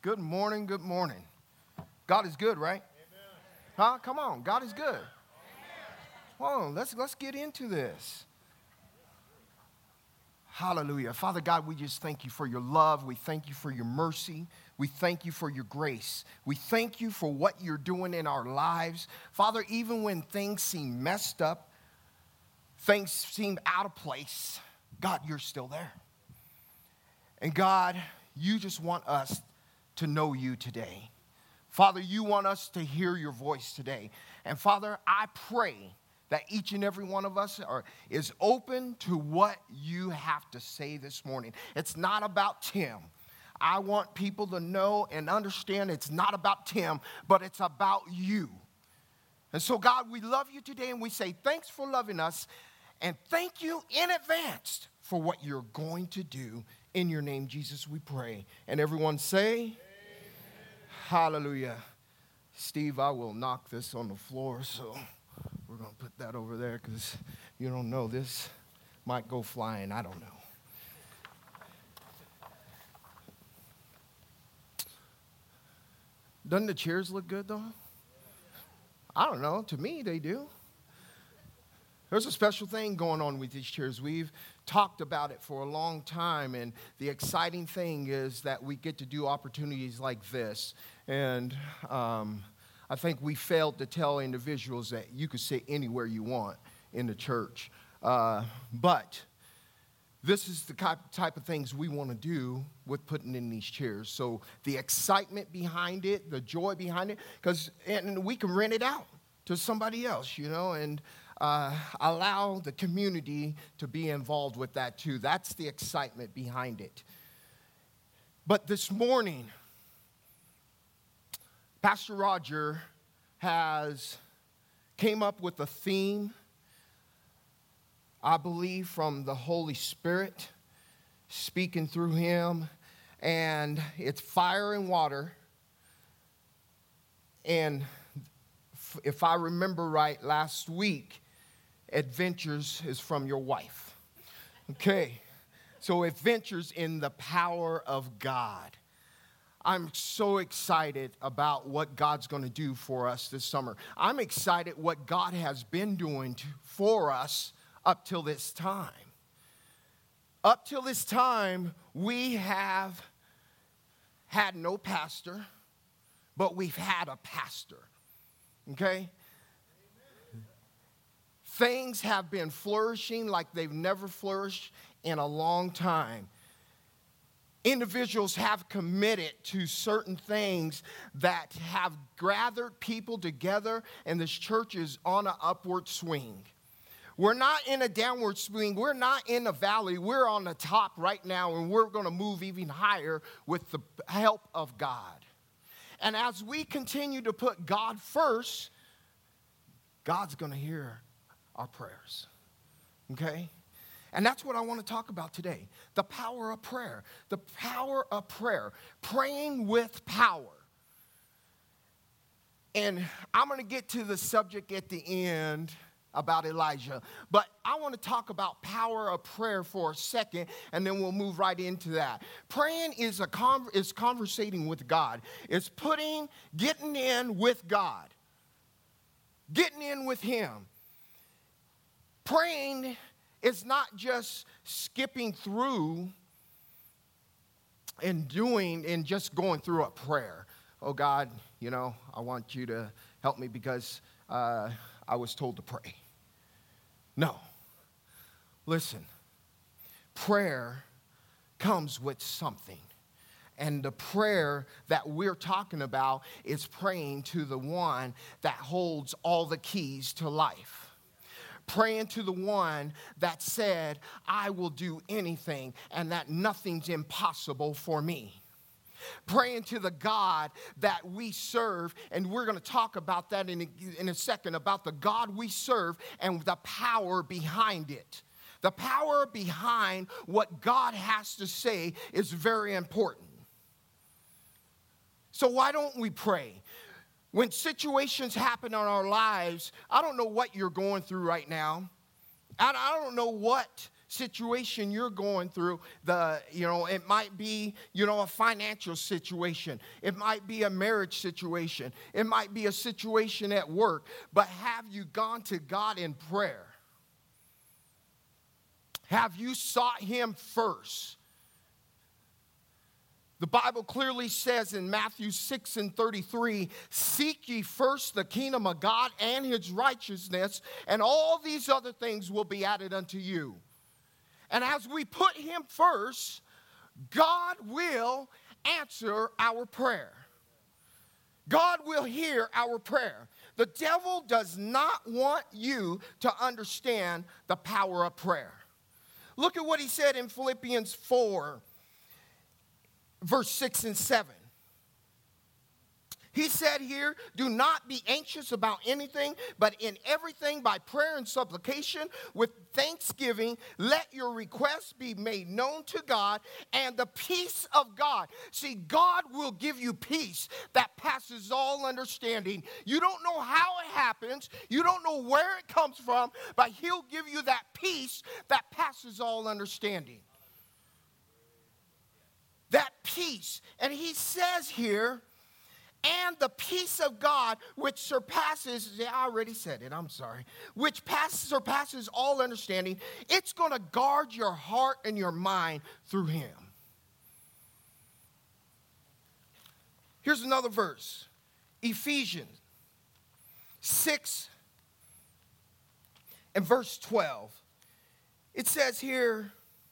Good morning, good morning. God is good, right? Amen. Huh? Come on, God is good. Well, let's get into this. Hallelujah. Father God, we just thank you for your love. We thank you for your mercy. We thank you for your grace. We thank you for what you're doing in our lives. Father, even when things seem messed up, things seem out of place, God, you're still there. And God, you just want us to know you today. Father, you want us to hear your voice today. And Father, I pray that each and every one of us is open to what you have to say this morning. It's not about Tim. I want people to know and understand it's not about Tim, but it's about you. And so, God, we love you today, and we say thanks for loving us, and thank you in advance for what you're going to do. In your name, Jesus, we pray. And everyone say, amen. Hallelujah. Steve, I will knock this on the floor, so we're going to put that over there because you don't know, this might go flying. I don't know. Doesn't the chairs look good, though? I don't know. To me, they do. There's a special thing going on with these chairs. We've talked about it for a long time, and the exciting thing is that we get to do opportunities like this. And I think we failed to tell individuals that you could sit anywhere you want in the church. But this is the type of things we want to do with putting in these chairs. So the excitement behind it, the joy behind it, and we can rent it out to somebody else, and allow the community to be involved with that too. That's the excitement behind it. But this morning, Pastor Roger came up with a theme, I believe, from the Holy Spirit speaking through him, and it's fire and water. And if I remember right, last week, adventures is from your wife. Okay, so adventures in the power of God. I'm so excited about what God's going to do for us this summer. I'm excited what God has been doing for us up till this time. Up till this time, we have had no pastor, but we've had a pastor. Okay? Things have been flourishing like they've never flourished in a long time. Individuals have committed to certain things that have gathered people together, and this church is on an upward swing. We're not in a downward swing. We're not in a valley. We're on the top right now, and we're going to move even higher with the help of God. And as we continue to put God first, God's going to hear our prayers. Okay? And that's what I want to talk about today. The power of prayer. The power of prayer. Praying with power. And I'm going to get to the subject at the end about Elijah. But I want to talk about power of prayer for a second, and then we'll move right into that. Praying is conversating with God. It's getting in with God. Getting in with him. Praying is not just skipping through and just going through a prayer. Oh, God, I want you to help me because I was told to pray. No. Listen, prayer comes with something. And the prayer that we're talking about is praying to the one that holds all the keys to life. Praying to the one that said, I will do anything and that nothing's impossible for me. Praying to the God that we serve, and we're going to talk about that in a second, about the God we serve and the power behind it. The power behind what God has to say is very important. So why don't we pray? When situations happen in our lives, I don't know what you're going through right now. I don't know what situation you're going through, it might be, a financial situation. It might be a marriage situation. It might be a situation at work. But have you gone to God in prayer? Have you sought him first? The Bible clearly says in Matthew 6:33, seek ye first the kingdom of God and his righteousness, and all these other things will be added unto you. And as we put him first, God will answer our prayer. God will hear our prayer. The devil does not want you to understand the power of prayer. Look at what he said in Philippians 4. Verse 6 and 7. He said here, do not be anxious about anything, but in everything by prayer and supplication with thanksgiving, let your requests be made known to God, and the peace of God. See, God will give you peace that passes all understanding. You don't know how it happens. You don't know where it comes from, but he'll give you that peace that passes all understanding. That peace. And he says here, and the peace of God, which surpasses, I already said it, I'm sorry, which surpasses all understanding, it's going to guard your heart and your mind through him. Here's another verse, Ephesians 6 and verse 12. It says here,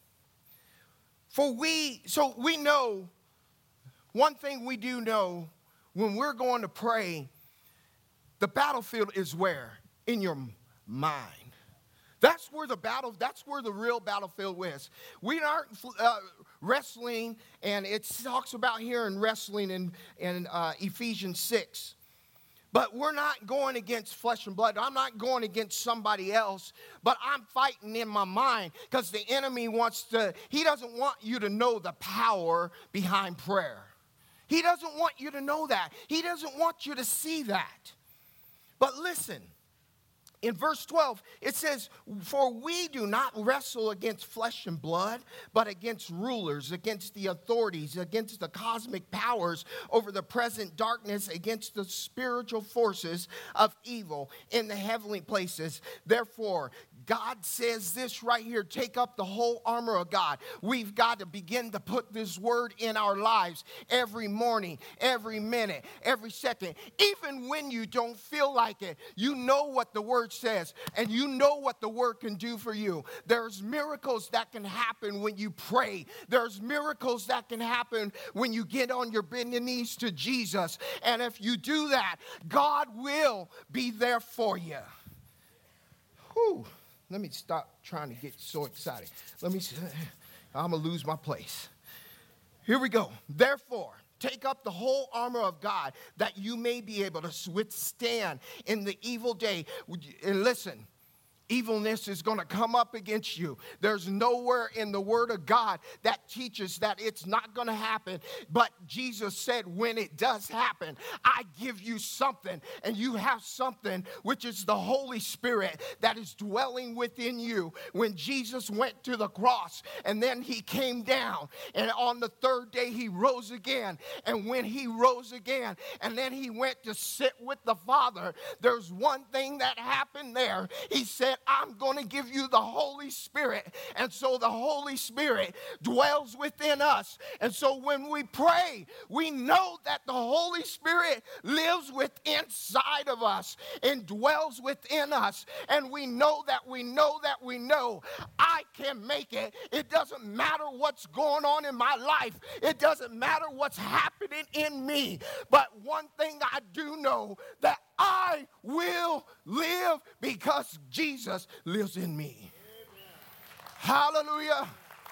we know, one thing we do know, when we're going to pray, the battlefield is where? In your mind. That's where the real battlefield is. We aren't wrestling, and it talks about here in wrestling in Ephesians 6. But we're not going against flesh and blood. I'm not going against somebody else, but I'm fighting in my mind because the enemy he doesn't want you to know the power behind prayer. He doesn't want you to know that. He doesn't want you to see that. But listen, in verse 12, it says, for we do not wrestle against flesh and blood, but against rulers, against the authorities, against the cosmic powers over the present darkness, against the spiritual forces of evil in the heavenly places. Therefore, God says this right here, take up the whole armor of God. We've got to begin to put this word in our lives every morning, every minute, every second. Even when you don't feel like it, you know what the word says, and you know what the word can do for you. There's miracles that can happen when you pray. There's miracles that can happen when you get on your bending knees to Jesus. And if you do that, God will be there for you. Whew. Let me stop trying to get so excited. I'm going to lose my place. Here we go. Therefore, take up the whole armor of God that you may be able to withstand in the evil day. And listen, evilness is going to come up against you. There's nowhere in the Word of God that teaches that it's not going to happen. But Jesus said, when it does happen, I give you something, and you have something, which is the Holy Spirit that is dwelling within you. When Jesus went to the cross, and then he came down, and on the third day he rose again. And when he rose again, and then he went to sit with the Father, there's one thing that happened there. He said, I'm going to give you the Holy Spirit. And so the Holy Spirit dwells within us. And so when we pray, we know that the Holy Spirit lives within inside of us and dwells within us. And we know that I can make it. It doesn't matter what's going on in my life. It doesn't matter what's happening in me. But one thing I do know, that I will live because Jesus lives in me. Hallelujah.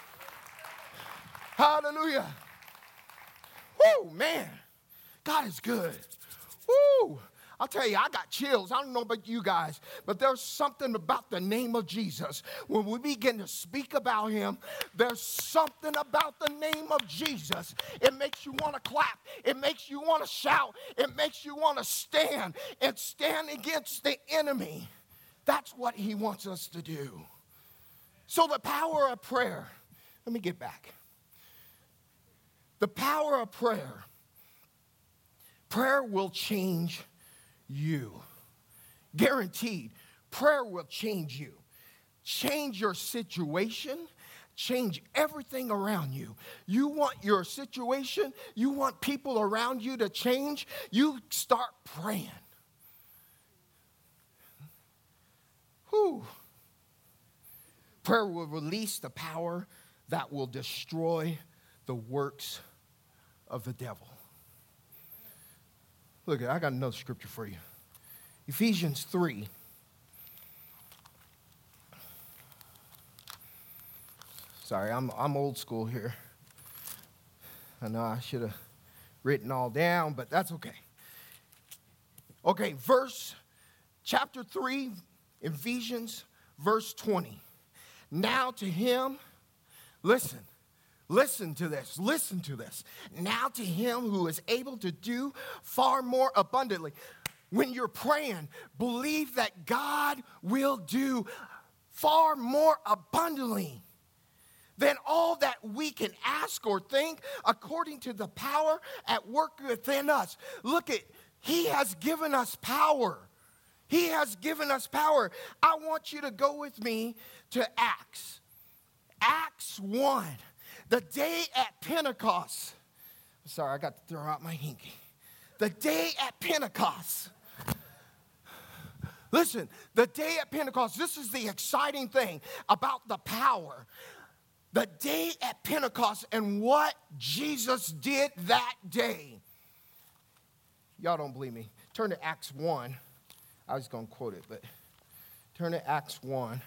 Hallelujah. Woo, man. God is good. Woo. I'll tell you, I got chills. I don't know about you guys, but there's something about the name of Jesus. When we begin to speak about him, there's something about the name of Jesus. It makes you want to clap. It makes you want to shout. It makes you want to stand and stand against the enemy. That's what he wants us to do. So the power of prayer, let me get back. The power of prayer. Prayer will change you. Guaranteed. Prayer will change you. Change your situation. Change everything around you. You want your situation, you want people around you to change, you start praying. Whew. Prayer will release the power that will destroy the works of the devil. Look, I got another scripture for you. Ephesians 3. Sorry, I'm old school here. I know I should have written all down, but that's okay. Okay, chapter 3, Ephesians, verse 20. Now to him, listen to this. Now to him who is able to do far more abundantly. When you're praying, believe that God will do far more abundantly than all that we can ask or think, according to the power at work within us. Look at, he has given us power. He has given us power. I want you to go with me to Acts. Acts 1, the day at Pentecost. Sorry, I got to throw out my hinky. The day at Pentecost. Listen, the day at Pentecost, this is the exciting thing about the power. The day at Pentecost and what Jesus did that day. Y'all don't believe me. Turn to Acts 1. I was going to quote it, but turn to Acts 1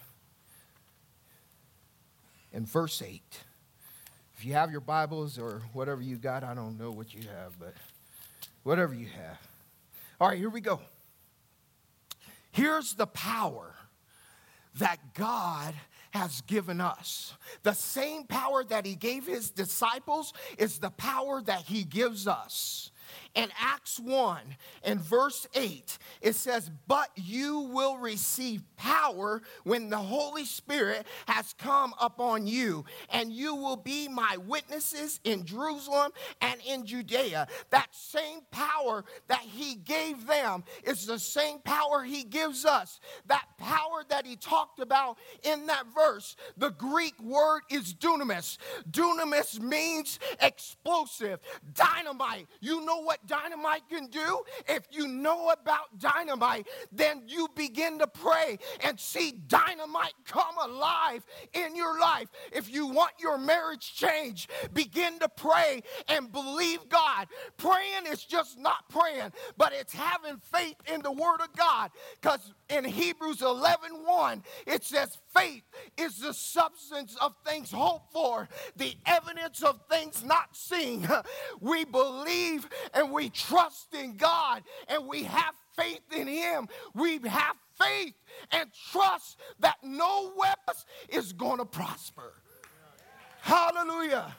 and verse 8. If you have your Bibles or whatever you got, I don't know what you have, but whatever you have. All right, here we go. Here's the power that God has given us. The same power that he gave his disciples is the power that he gives us. In Acts 1 and verse 8, it says, but you will receive power when the Holy Spirit has come upon you, and you will be my witnesses in Jerusalem and in Judea. That same power that he gave them is the same power he gives us. That power that he talked about in that verse, the Greek word is dunamis. Dunamis means explosive, dynamite. You know what dynamite can do? If you know about dynamite, then you begin to pray and see dynamite come alive in your life. If you want your marriage changed, begin to pray and believe God. Praying is just not praying, but it's having faith in the word of God. Because in Hebrews 11:1, it says faith is the substance of things hoped for, the evidence of things not seen. We believe and we trust in God, and we have faith in him. We have faith and trust that no weapon is going to prosper. Hallelujah.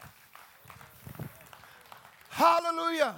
Hallelujah.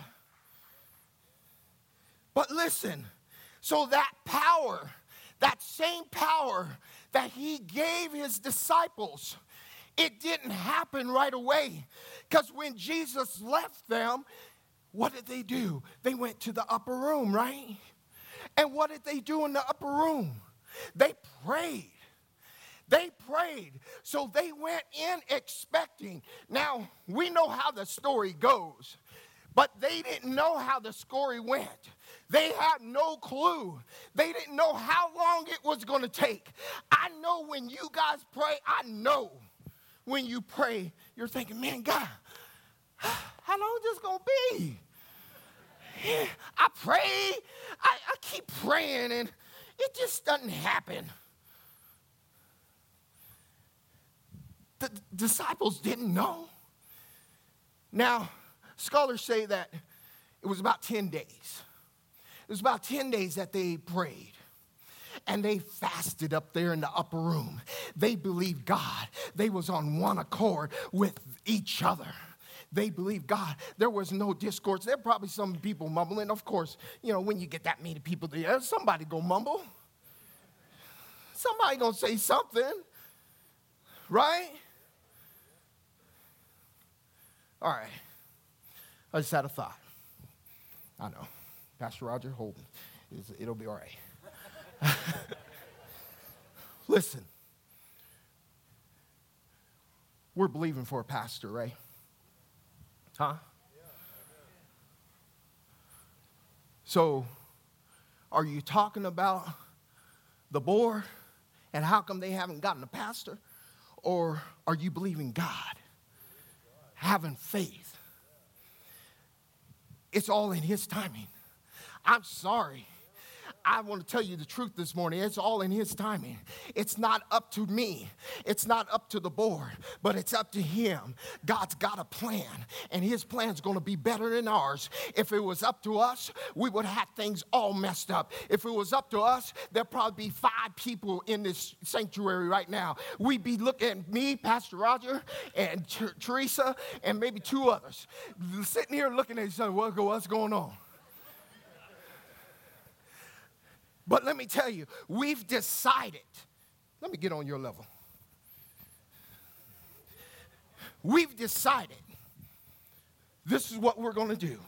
But listen, so that power, that same power that he gave his disciples, it didn't happen right away. Because when Jesus left them, what did they do? They went to the upper room, right? And what did they do in the upper room? They prayed. They prayed. So they went in expecting. Now, we know how the story goes, but they didn't know how the story went. They had no clue. They didn't know how long it was going to take. I know when you guys pray, I know when you pray, you're thinking, man, God, how long is this going to be? I pray, I keep praying, and it just doesn't happen. The disciples didn't know. Now, scholars say that it was about 10 days. It was about 10 days that they prayed. And they fasted up there in the upper room. They believed God. They was on one accord with each other. They believed God. There was no discourse. There were probably some people mumbling. Of course, you know, when you get that many people there, somebody gonna mumble. Somebody gonna say something. Right? All right. I just had a thought. I know. Pastor Roger, hold me. It'll be all right. Listen. We're believing for a pastor, right? Huh? So, are you talking about the board and how come they haven't gotten a pastor? Or are you believing God? Having faith. It's all in His timing. I'm sorry. I want to tell you the truth this morning. It's all in His timing. It's not up to me. It's not up to the board, but it's up to Him. God's got a plan, and His plan's going to be better than ours. If it was up to us, we would have things all messed up. If it was up to us, there'd probably be 5 people in this sanctuary right now. We'd be looking at me, Pastor Roger, and Teresa, and maybe 2 others, sitting here looking at each other, what's going on? But let me tell you, we've decided. Let me get on your level. We've decided this is what we're going to do.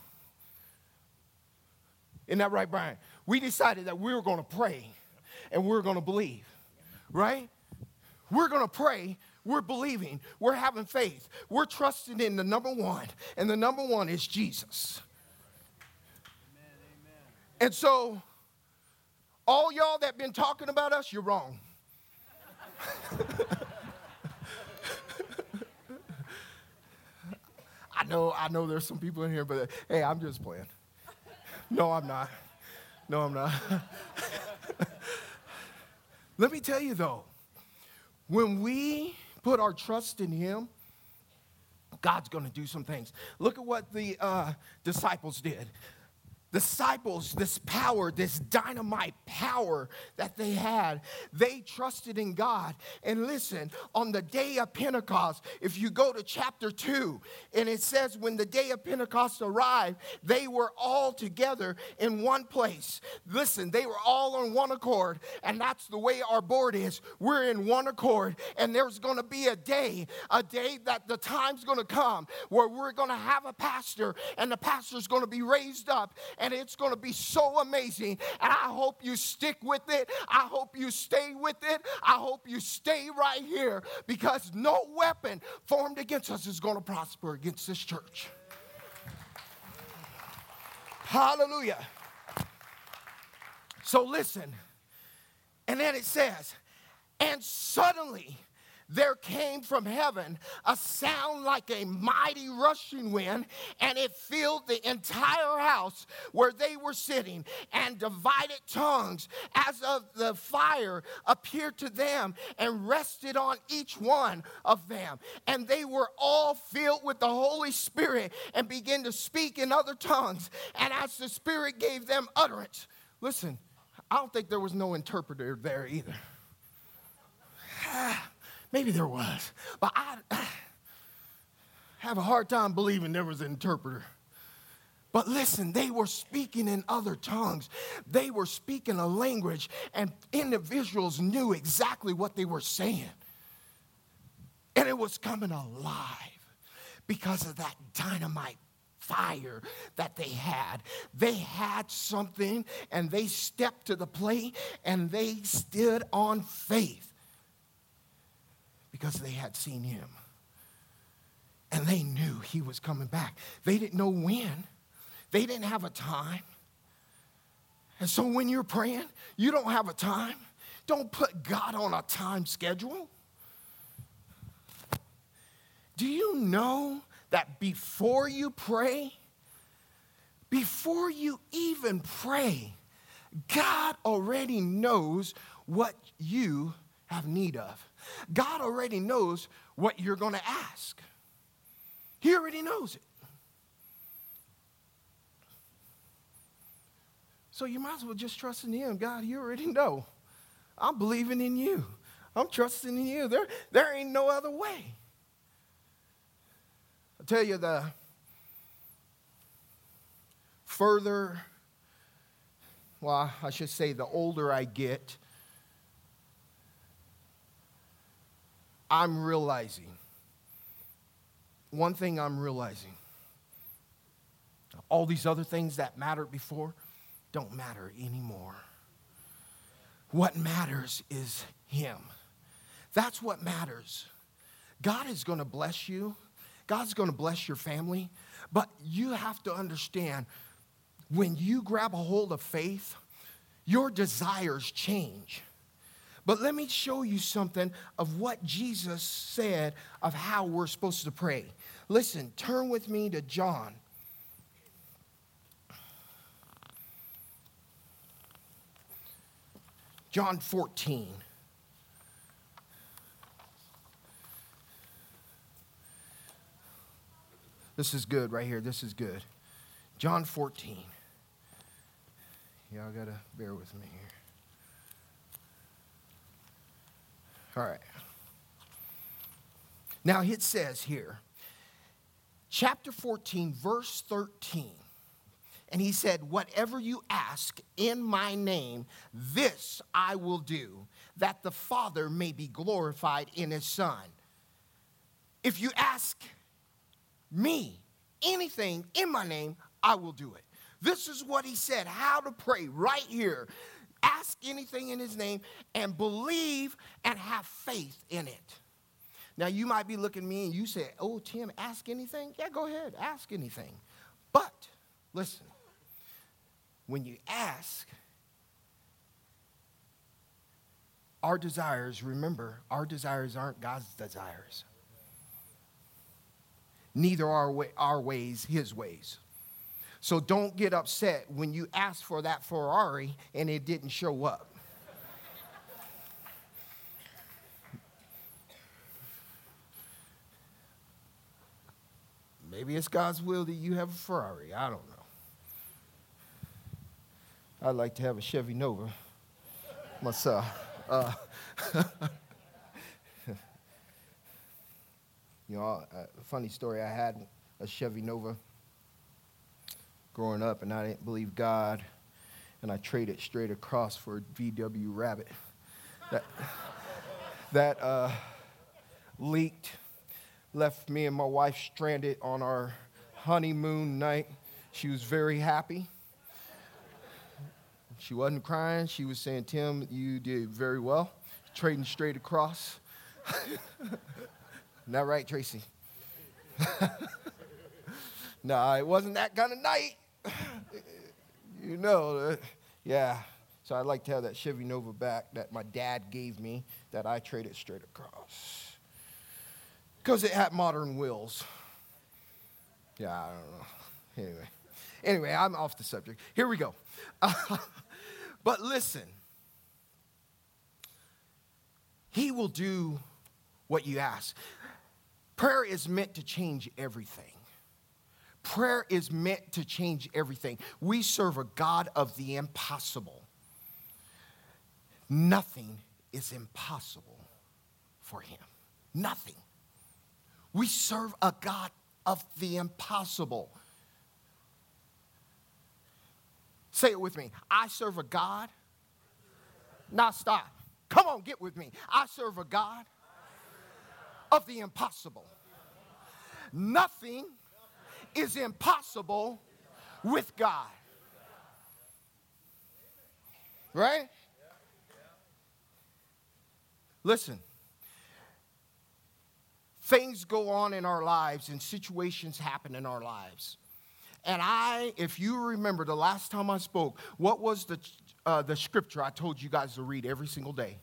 Isn't that right, Brian? We decided that we were going to pray and we're going to believe, right? We're going to pray. We're believing. We're having faith. We're trusting in the number one, and the number one is Jesus. Amen. And so, all y'all that been talking about us, you're wrong. I know there's some people in here, but hey, I'm just playing. No, I'm not. Let me tell you though, when we put our trust in Him, God's going to do some things. Look at what the disciples did. Disciples, this power, this dynamite power that they had, they trusted in God. And listen, on the day of Pentecost, if you go to chapter 2, and it says when the day of Pentecost arrived, they were all together in one place. Listen, they were all on one accord, and that's the way our board is. We're in one accord, and there's going to be a day that the time's going to come where we're going to have a pastor, and the pastor's going to be raised up, and it's going to be so amazing. And I hope you stick with it. I hope you stay with it. I hope you stay right here, because no weapon formed against us is going to prosper against this church. Hallelujah. So listen. And then it says, and suddenly there came from heaven a sound like a mighty rushing wind, and it filled the entire house where they were sitting, and divided tongues as of the fire appeared to them and rested on each one of them. And they were all filled with the Holy Spirit and began to speak in other tongues. And as the Spirit gave them utterance, listen, I don't think there was no interpreter there either. Maybe there was, but I have a hard time believing there was an interpreter. But listen, they were speaking in other tongues. They were speaking a language, and individuals knew exactly what they were saying. And it was coming alive because of that dynamite fire that they had. They had something, and they stepped to the plate, and they stood on faith. Because they had seen Him. And they knew He was coming back. They didn't know when. They didn't have a time. And so when you're praying, you don't have a time. Don't put God on a time schedule. Do you know that before you pray, before you even pray, God already knows what you have need of? God already knows what you're going to ask. He already knows it. So you might as well just trust in Him. God, you already know. I'm believing in you. I'm trusting in you. There ain't no other way. I tell you, the further, well, I should say the older I get, I'm realizing, one thing I'm realizing, all these other things that mattered before don't matter anymore. What matters is Him. That's what matters. God is going to bless you. God's going to bless your family. But you have to understand, when you grab a hold of faith, your desires change. But let me show you something of what Jesus said of how we're supposed to pray. Listen, turn with me to John. John 14. This is good right here. This is good. John 14. Y'all got to bear with me here. All right. Now it says here, chapter 14, verse 13. And he said, whatever you ask in my name, this I will do, that the Father may be glorified in his Son. If you ask me anything in my name, I will do it. This is what he said, how to pray right here. Ask anything in his name and believe and have faith in it. Now, you might be looking at me and you say, oh, Tim, ask anything? Yeah, go ahead, ask anything. But, listen, when you ask, our desires, remember, our desires aren't God's desires. Neither are our ways his ways. So don't get upset when you ask for that Ferrari and it didn't show up. Maybe it's God's will that you have a Ferrari. I don't know. I'd like to have a Chevy Nova myself. You know, a funny story, I had a Chevy Nova growing up, and I didn't believe God, and I traded straight across for a VW Rabbit. That leaked, left me and my wife stranded on our honeymoon night. She was very happy. She wasn't crying. She was saying, Tim, you did very well, trading straight across. Isn't that right, Tracy? No, it wasn't that kind of night. You know, yeah. So I'd like to have that Chevy Nova back that my dad gave me that I traded straight across. Because it had modern wheels. Yeah, I don't know. Anyway, I'm off the subject. Here we go. But listen. He will do what you ask. Prayer is meant to change everything. Prayer is meant to change everything. We serve a God of the impossible. Nothing is impossible for him. Nothing. We serve a God of the impossible. Say it with me. I serve a God. Now stop. Come on, get with me. I serve a God of the impossible. Nothing is impossible with God. Right? Listen. Things go on in our lives and situations happen in our lives. And if you remember the last time I spoke, what was the scripture I told you guys to read every single day?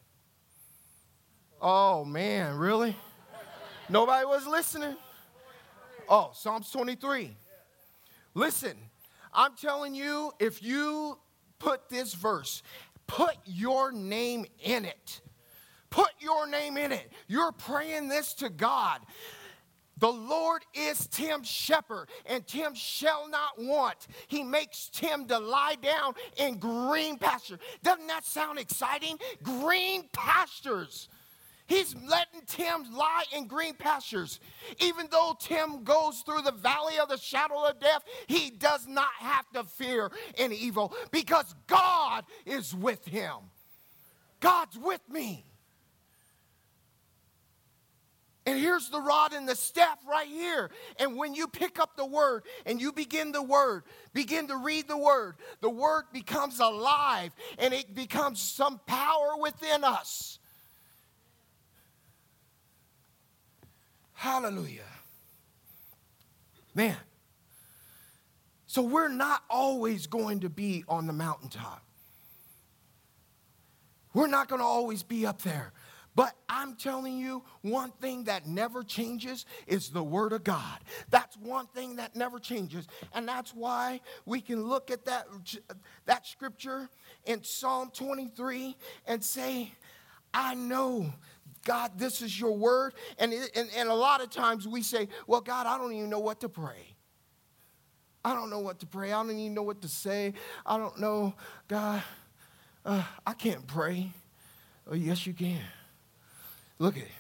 Oh, man, really? Nobody was listening? Oh, Psalms 23. Listen, I'm telling you, if you put this verse, put your name in it. Put your name in it. You're praying this to God. The Lord is Tim's shepherd, and Tim shall not want. He makes Tim to lie down in green pasture. Doesn't that sound exciting? Green pastures. He's letting Tim lie in green pastures. Even though Tim goes through the valley of the shadow of death, he does not have to fear any evil because God is with him. God's with me. And here's the rod and the staff right here. And when you pick up the word and you begin to read the word becomes alive and it becomes some power within us. Hallelujah. Man. So we're not always going to be on the mountaintop. We're not going to always be up there. But I'm telling you, one thing that never changes is the Word of God. That's one thing that never changes. And that's why we can look at that scripture in Psalm 23 and say, I know, God, this is your word. And a lot of times we say, well, God, I don't even know what to pray. I don't know what to pray. I don't even know what to say. I don't know, God, I can't pray. Oh, yes, you can. Look at it.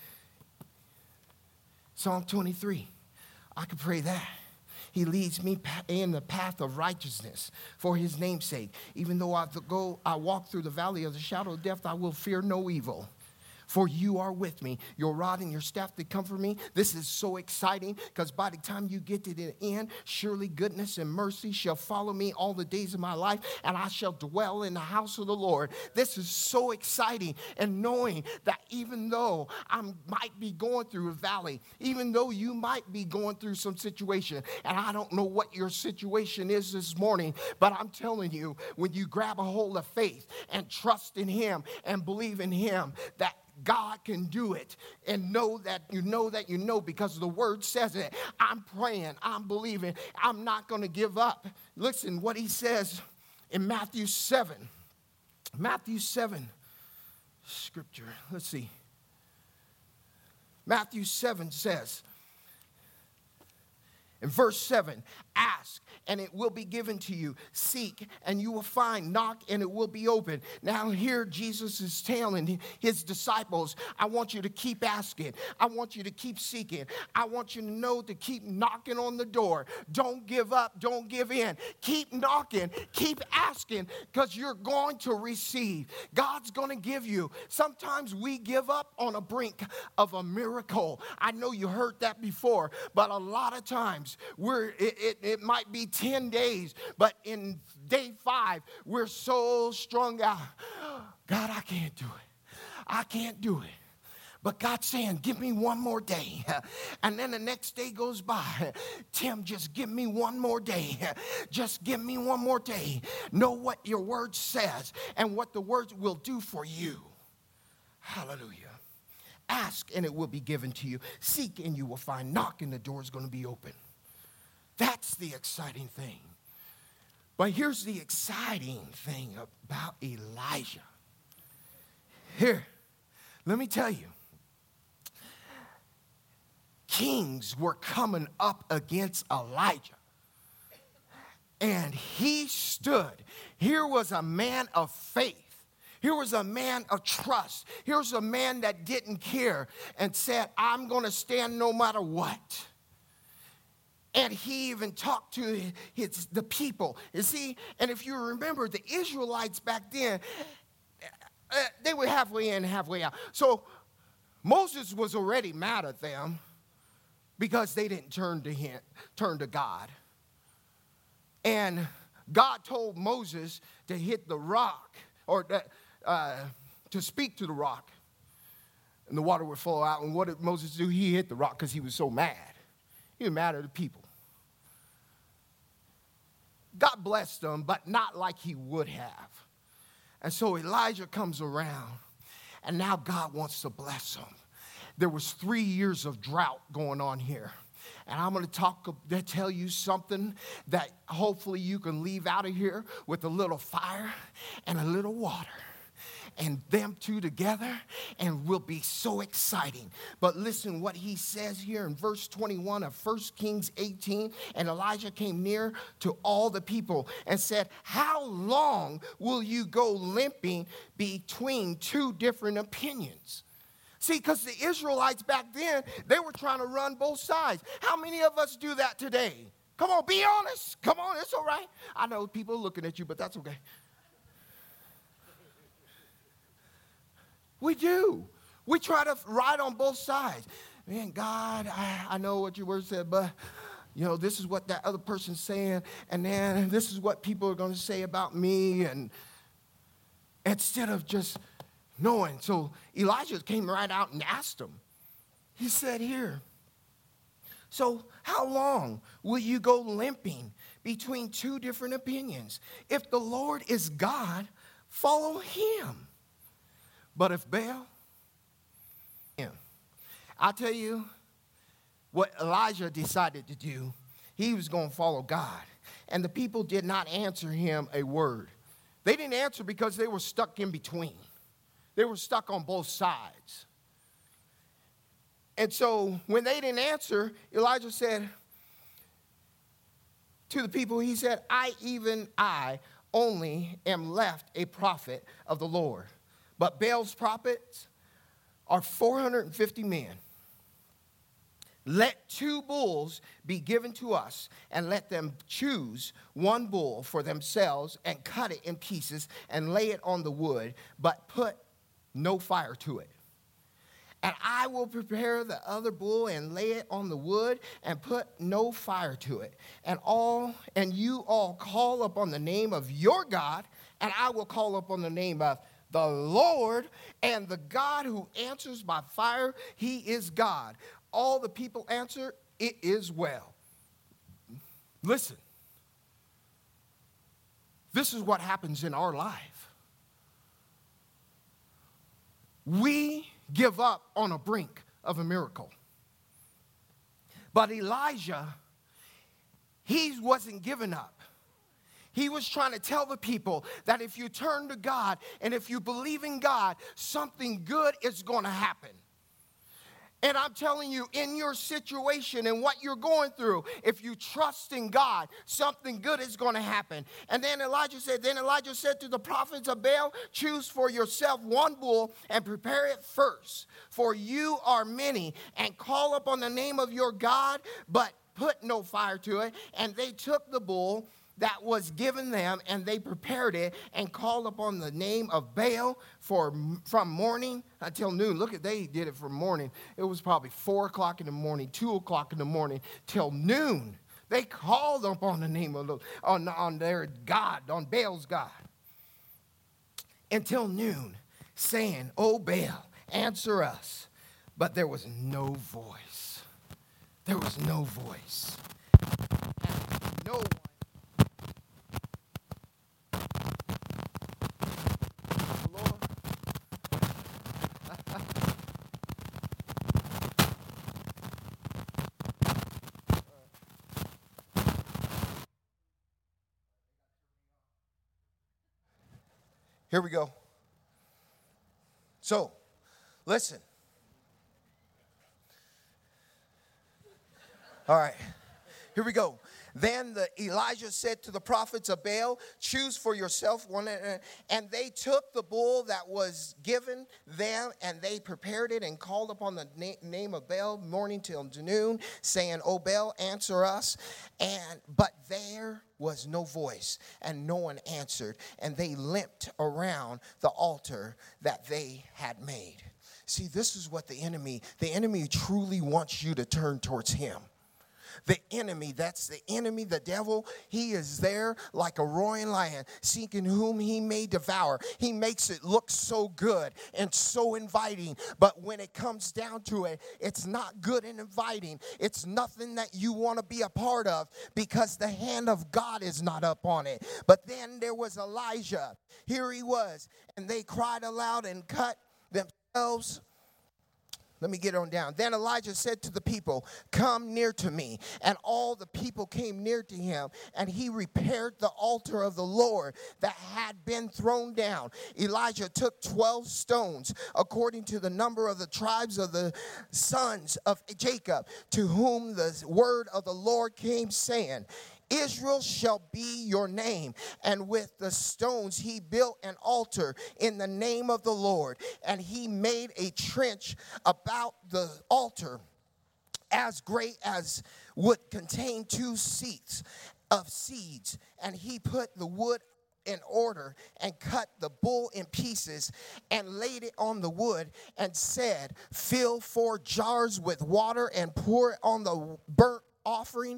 Psalm 23. I can pray that. He leads me in the path of righteousness for his name's sake. Even though I walk through the valley of the shadow of death, I will fear no evil. For you are with me. Your rod and your staff, they comfort me. This is so exciting because by the time you get to the end, surely goodness and mercy shall follow me all the days of my life, and I shall dwell in the house of the Lord. This is so exciting. And knowing that even though I might be going through a valley, even though you might be going through some situation, and I don't know what your situation is this morning, but I'm telling you, when you grab a hold of faith and trust in him and believe in him, that God can do it, and know because the word says it. I'm praying, I'm believing, I'm not going to give up. Listen what he says in Matthew 7. Matthew 7 scripture. Let's see. Matthew 7 says in verse 7, ask and it will be given to you. Seek and you will find. Knock and it will be open. Now here Jesus is telling his disciples, I want you to keep asking. I want you to keep seeking. I want you to know to keep knocking on the door. Don't give up. Don't give in. Keep knocking. Keep asking because you're going to receive. God's going to give you. Sometimes we give up on a brink of a miracle. I know you heard that before, but a lot of times it might be 10 days, but in day 5, we're so strung out. God, I can't do it. I can't do it. But God's saying, give me one more day. And then the next day goes by. Tim, just give me one more day. Just give me one more day. Know what your word says and what the words will do for you. Hallelujah. Ask and it will be given to you. Seek and you will find. Knock and the door is going to be open. That's the exciting thing. But here's the exciting thing about Elijah. Here, let me tell you. Kings were coming up against Elijah. And he stood. Here was a man of faith. Here was a man of trust. Here's a man that didn't care and said, I'm going to stand no matter what. And he even talked to the people. You see, and if you remember, the Israelites back then, they were halfway in, halfway out. So Moses was already mad at them because they didn't turn to God. And God told Moses to hit the rock, or to speak to the rock, and the water would flow out. And what did Moses do? He hit the rock because he was so mad. He was mad at the people. God blessed them, but not like he would have. And so Elijah comes around, and now God wants to bless them. There was 3 years of drought going on here. And I'm going to tell you something that hopefully you can leave out of here with a little fire and a little water. And them two together, and will be so exciting. But listen what he says here in verse 21 of 1 Kings 18. And Elijah came near to all the people and said, how long will you go limping between two different opinions? See, because the Israelites back then, they were trying to run both sides. How many of us do that today? Come on, be honest. Come on, it's all right. I know people are looking at you, but that's okay. We do. We try to ride on both sides. man, God, I know what your word said, but, this is what that other person's saying, and then this is what people are going to say about me, and instead of just knowing. So Elijah came right out and asked him. He said, here, so how long will you go limping between two different opinions? If the Lord is God, follow him. But if Baal, I'll tell you what Elijah decided to do. He was going to follow God. And the people did not answer him a word. They didn't answer because they were stuck in between. They were stuck on both sides. And so when they didn't answer, Elijah said to the people, he said, I only am left a prophet of the Lord. But Baal's prophets are 450 men. Let 2 bulls be given to us, and let them choose 1 bull for themselves and cut it in pieces and lay it on the wood, but put no fire to it. And I will prepare the other bull and lay it on the wood and put no fire to it. And you all call upon the name of your God, and I will call upon the name of the Lord, and the God who answers by fire, he is God. All the people answer, it is well. Listen, this is what happens in our life. We give up on a brink of a miracle. But Elijah, he wasn't giving up. He was trying to tell the people that if you turn to God and if you believe in God, something good is going to happen. And I'm telling you, in your situation and what you're going through, if you trust in God, something good is going to happen. And then Elijah said to the prophets of Baal, choose for yourself 1 bull and prepare it first. For you are many, and call upon the name of your God, but put no fire to it. And they took the bull that was given them, and they prepared it and called upon the name of Baal from morning until noon. Look, they did it from morning. It was probably 4 o'clock in the morning, 2 o'clock in the morning, till noon. They called upon the name of on their God, on Baal's God, until noon, saying, "O Baal, answer us." But there was no voice. There was no voice. And no one. Here we go. So, listen. All right. Here we go. Then Elijah said to the prophets of Baal, choose for yourself one. And they took the bull that was given them, and they prepared it and called upon the name of Baal morning till noon, saying, "O Baal, answer us." But there was no voice, and no one answered. And they limped around the altar that they had made. See, this is what the enemy truly wants you to turn towards him. The enemy, the devil, he is there like a roaring lion, seeking whom he may devour. He makes it look so good and so inviting, but when it comes down to it, it's not good and inviting. It's nothing that you want to be a part of because the hand of God is not up on it. But then there was Elijah. Here he was, and they cried aloud and cut themselves. Let me get on down. Then Elijah said to the people, "Come near to me." And all the people came near to him, and he repaired the altar of the Lord that had been thrown down. Elijah took 12 stones, according to the number of the tribes of the sons of Jacob, to whom the word of the Lord came, saying, "Israel shall be your name." And with the stones he built an altar in the name of the Lord. And he made a trench about the altar as great as would contain 2 seats of seeds. And he put the wood in order and cut the bull in pieces and laid it on the wood and said, fill 4 jars with water and pour it on the burnt offering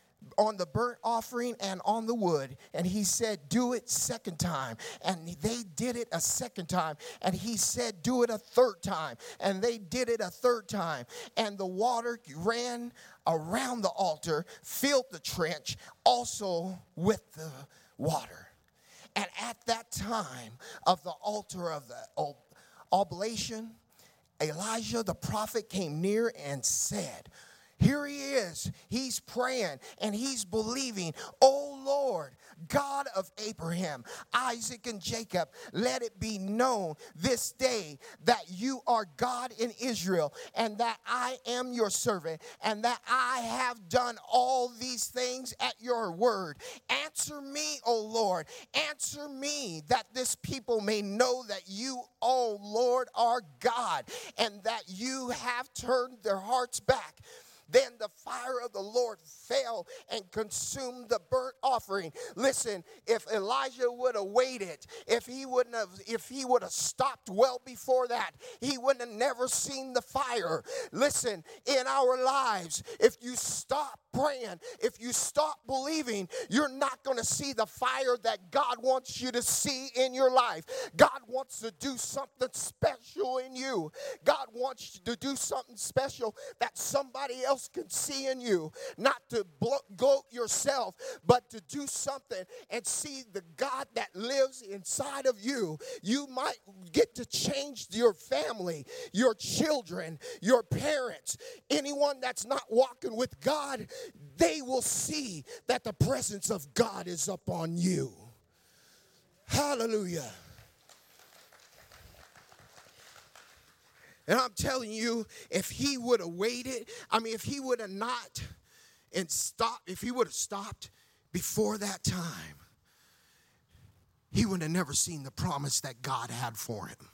and on the wood. And he said, do it second time. And they did it a second time. And he said, do it a third time. And they did it a third time. And the water ran around the altar, filled the trench also with the water. And at that time of the altar of the oblation, Elijah the prophet came near and said, here he is. He's praying and he's believing. Oh Lord, God of Abraham, Isaac, and Jacob, let it be known this day that you are God in Israel, and that I am your servant, and that I have done all these things at your word. Answer me, O Lord. Answer me, that this people may know that you, O Lord, are God, and that you have turned their hearts back. Then the fire of the Lord fell and consumed the burnt offering. Listen, if Elijah would have waited, if he would have stopped well before that, he would have never seen the fire. Listen, in our lives, if you stop praying, if you stop believing, you're not going to see the fire that God wants you to see in your life. God wants to do something special in you. God wants you to do something special that somebody else can see in you. Not to gloat yourself, but to do something and see the God that lives inside of you. You might get to change your family, your children, your parents, anyone that's not walking with God. They will see that the presence of God is upon you. Hallelujah. And I'm telling you, if he would have waited, if he would have not and stopped, if he would have stopped before that time, he would have never seen the promise that God had for him.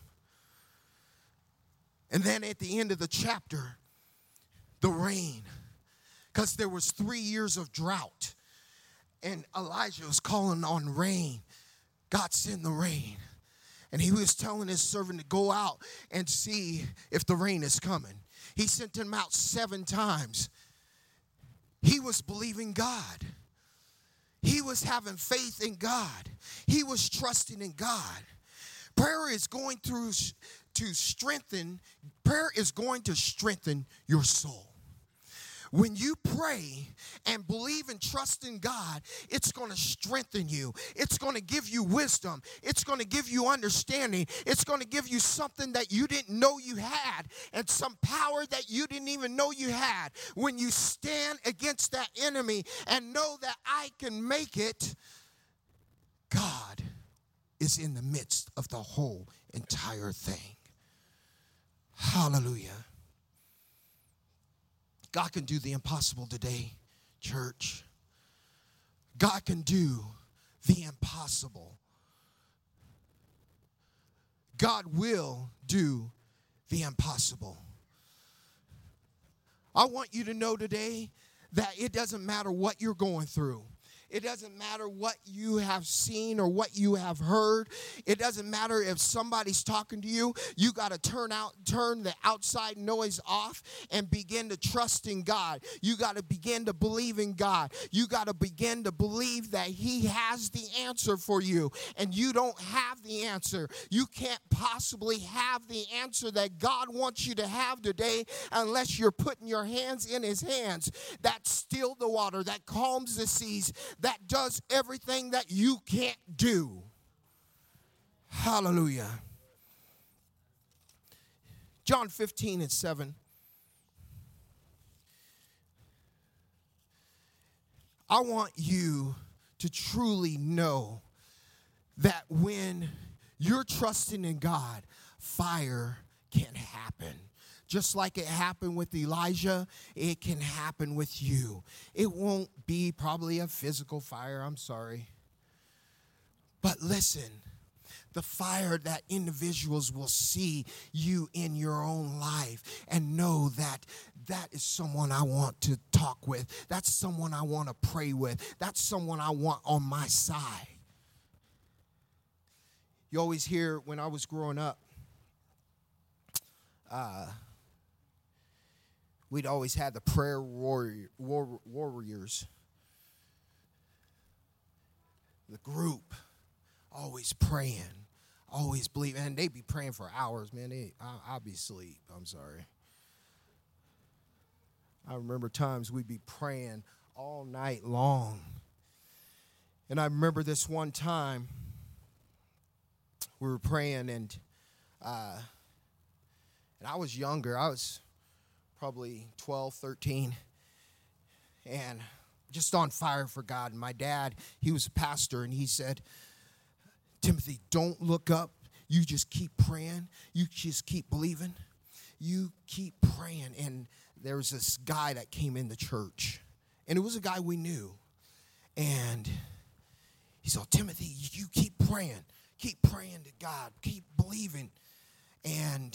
And then at the end of the chapter, the rain, because there was 3 years of drought, and Elijah was calling on rain. God sent the rain. And he was telling his servant to go out and see if the rain is coming. He sent him out 7 times. He was believing God. He was having faith in God. He was trusting in God. Prayer is going to strengthen your soul. When you pray and believe and trust in God, it's going to strengthen you. It's going to give you wisdom. It's going to give you understanding. It's going to give you something that you didn't know you had, and some power that you didn't even know you had. When you stand against that enemy and know that I can make it, God is in the midst of the whole entire thing. Hallelujah. God can do the impossible today, church. God can do the impossible. God will do the impossible. I want you to know today that it doesn't matter what you're going through. It doesn't matter what you have seen or what you have heard. It doesn't matter if somebody's talking to you. You got to turn the outside noise off and begin to trust in God. You got to begin to believe in God. You got to begin to believe that He has the answer for you, and you don't have the answer. You can't possibly have the answer that God wants you to have today unless you're putting your hands in His hands. That still the water, that calms the seas, that does everything that you can't do. Hallelujah. John 15:7. I want you to truly know that when you're trusting in God, fire can happen. Just like it happened with Elijah, it can happen with you. It won't be probably a physical fire, I'm sorry. But listen, the fire that individuals will see you in your own life and know that that is someone I want to talk with. That's someone I want to pray with. That's someone I want on my side. You always hear when I was growing up, we'd always had the prayer warriors, the group, always praying, always believing. And they'd be praying for hours, man. I'd be asleep. I'm sorry. I remember times we'd be praying all night long. And I remember this one time we were praying, and I was younger. I was probably 12, 13, and just on fire for God. And my dad, he was a pastor, and he said, Timothy, don't look up. You just keep praying. You just keep believing. You keep praying. And there was this guy that came in the church, and it was a guy we knew. And he said, Timothy, you keep praying. Keep praying to God. Keep believing. And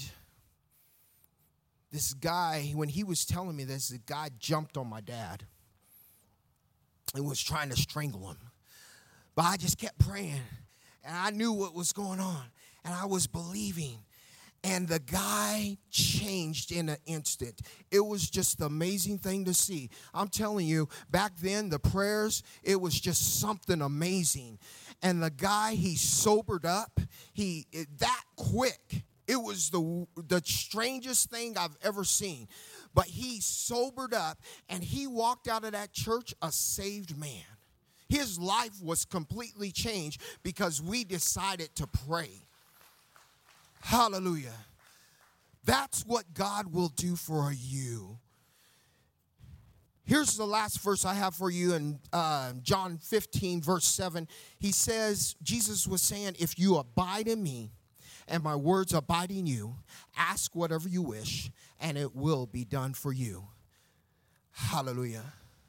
this guy, when he was telling me this, the guy jumped on my dad and was trying to strangle him. But I just kept praying, and I knew what was going on, and I was believing. And the guy changed in an instant. It was just the amazing thing to see. I'm telling you, back then, the prayers, it was just something amazing. And the guy, he sobered up. That quick. It was the strangest thing I've ever seen. But he sobered up, and he walked out of that church a saved man. His life was completely changed because we decided to pray. Hallelujah. That's what God will do for you. Here's the last verse I have for you in John 15, verse 7. He says, Jesus was saying, if you abide in me and my words abide in you, ask whatever you wish, and it will be done for you. Hallelujah.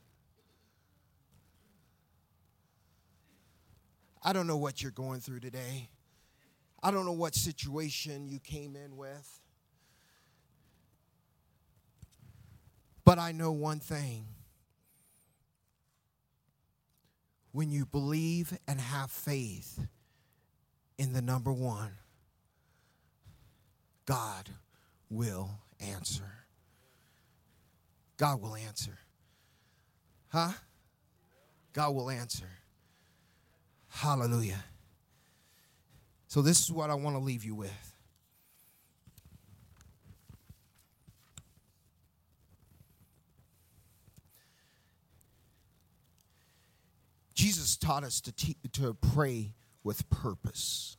I don't know what you're going through today. I don't know what situation you came in with. But I know one thing. When you believe and have faith in the number one, God will answer. God will answer. Huh? God will answer. Hallelujah. So this is what I want to leave you with. Jesus taught us to pray with purpose.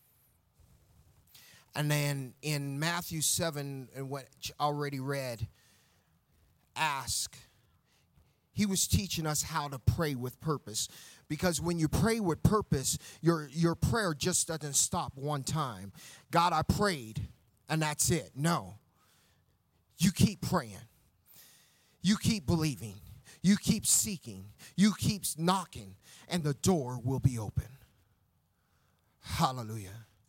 And then in Matthew 7, and what I already read, ask. He was teaching us how to pray with purpose. Because when you pray with purpose, your prayer just doesn't stop one time. God, I prayed, and that's it. No. You keep praying. You keep believing. You keep seeking. You keep knocking, and the door will be open. Hallelujah.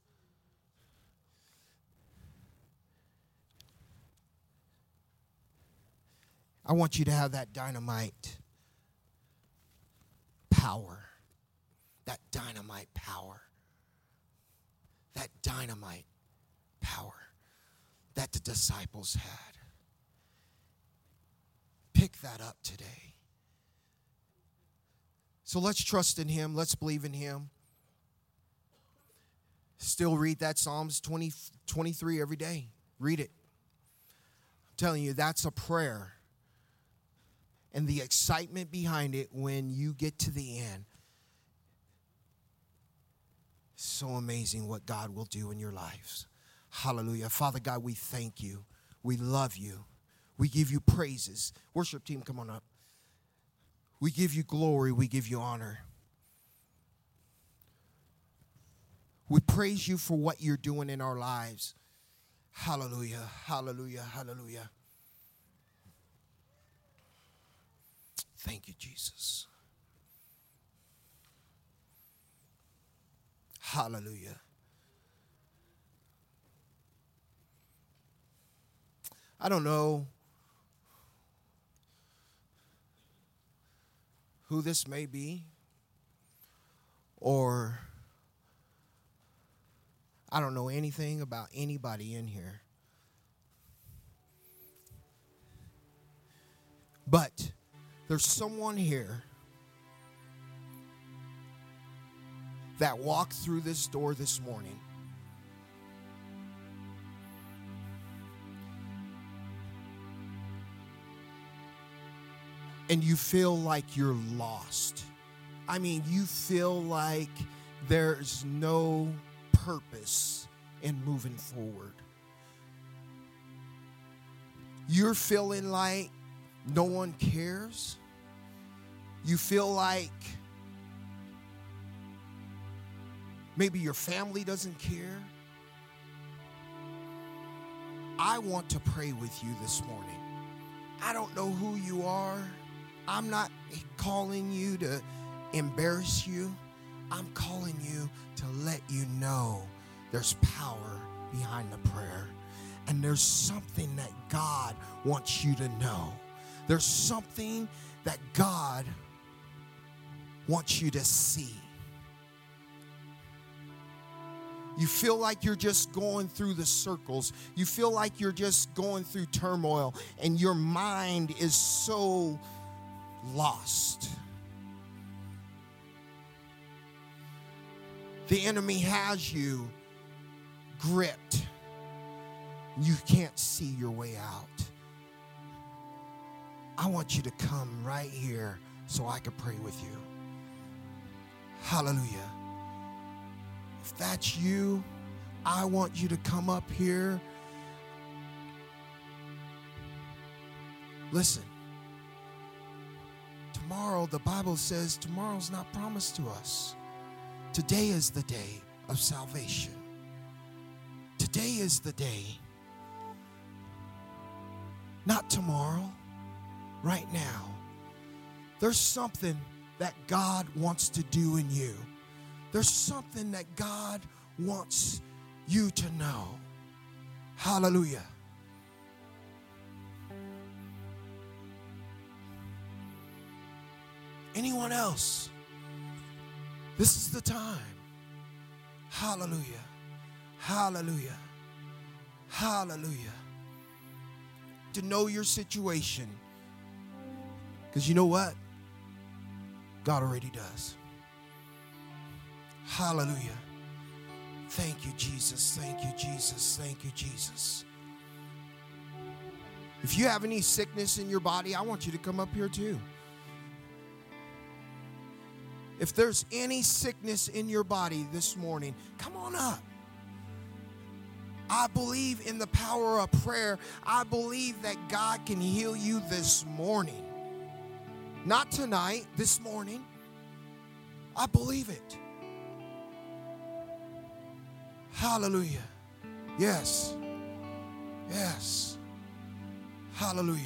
I want you to have that dynamite power. That dynamite power. That dynamite power that the disciples had. Pick that up today. So let's trust in him. Let's believe in him. Still read that Psalms 23 every day. Read it. I'm telling you, that's a prayer. And the excitement behind it when you get to the end. So amazing what God will do in your lives. Hallelujah. Father God, we thank you. We love you. We give you praises. Worship team, come on up. We give you glory. We give you honor. We praise you for what you're doing in our lives. Hallelujah. Hallelujah. Hallelujah. Thank you, Jesus. Hallelujah. I don't know who this may be or I don't know anything about anybody in here. But there's someone here that walked through this door this morning and you feel like you're lost. I mean, you feel like there's no purpose in moving forward. You're feeling like no one cares. You feel like maybe your family doesn't care. I want to pray with you this morning. I don't know who you are. I'm not calling you to embarrass you. I'm calling you to let you know there's power behind the prayer. And there's something that God wants you to know. There's something that God wants you to see. You feel like you're just going through the circles. You feel like you're just going through turmoil, and your mind is so lost. The enemy has you gripped. You can't see your way out. I want you to come right here so I can pray with you. Hallelujah. If that's you, I want you to come up here. Listen, tomorrow, the Bible says tomorrow's not promised to us. Today is the day of salvation. Today is the day. Not tomorrow, right now. There's something that God wants to do in you. There's something that God wants you to know. Hallelujah. Anyone else? This is the time. Hallelujah. Hallelujah. Hallelujah. To know your situation. Because you know what? God already does. Hallelujah. Thank you, Jesus. Thank you, Jesus. Thank you, Jesus. If you have any sickness in your body, I want you to come up here too. If there's any sickness in your body this morning, come on up. I believe in the power of prayer. I believe that God can heal you this morning. Not tonight, this morning. I believe it. Hallelujah. Yes. Yes. Hallelujah.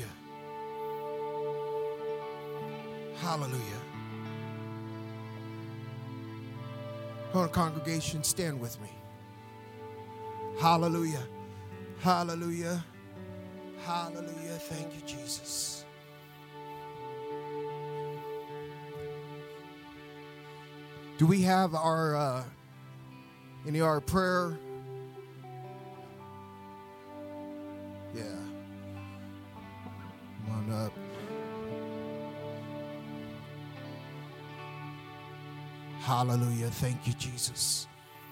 Hallelujah. Come on, congregation, stand with me. Hallelujah. Hallelujah. Hallelujah. Thank you, Jesus. Do we have our prayer? Yeah. Come on up. Hallelujah. Thank you, Jesus.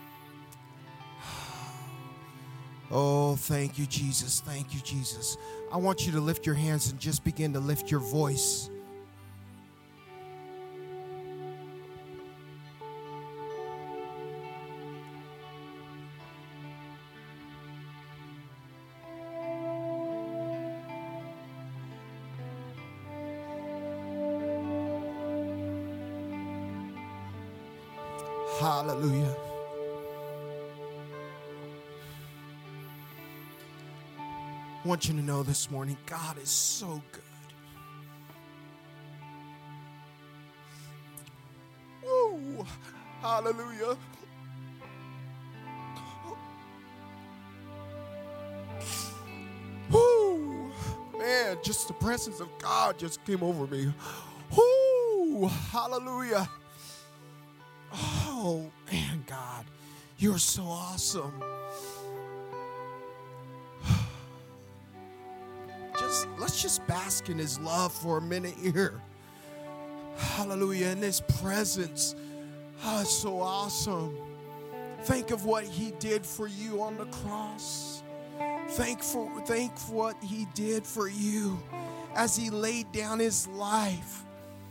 Oh, thank you, Jesus. Thank you, Jesus. I want you to lift your hands and just begin to lift your voice. Hallelujah. I want you to know this morning, God is so good. Woo! Hallelujah. Woo! Man, just the presence of God just came over me. Woo! Hallelujah. Oh, man, God, You're so awesome. Let's just bask in his love for a minute here. Hallelujah. In his presence. Oh, it's so awesome. Think of what he did for you on the cross. Think what he did for you as he laid down his life.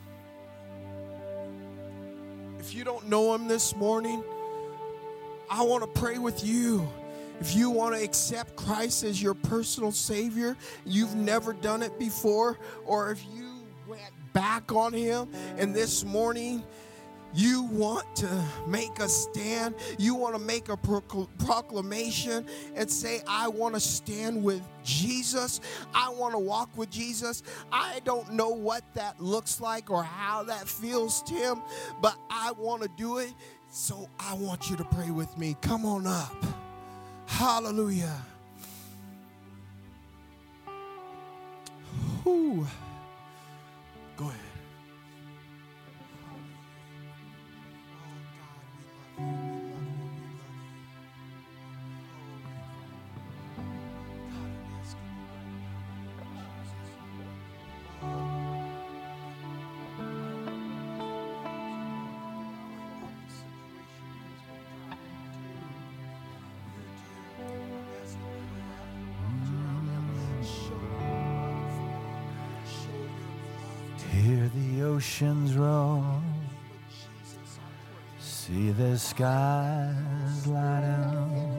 If you don't know him this morning, I want to pray with you. If you want to accept Christ as your personal Savior, you've never done it before, or if you went back on him and this morning you want to make a stand, you want to make a proclamation and say, I want to stand with Jesus, I want to walk with Jesus. I don't know what that looks like or how that feels, Tim, but I want to do it. So I want you to pray with me. Come on up. Hallelujah. Whew. Go ahead. Oh, God, we love you. We love you. We love you. Hear the oceans roar, see the skies light up.